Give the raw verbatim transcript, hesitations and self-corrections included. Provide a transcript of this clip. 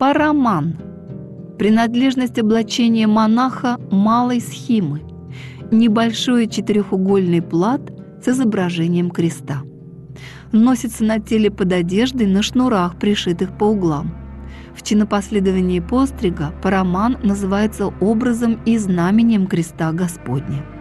Параман – принадлежность облачения монаха малой схимы, небольшой четырехугольный плат с изображением креста. Носится на теле под одеждой на шнурах, пришитых по углам. В чинопоследовании пострига параман называется образом и знаменем креста Господня.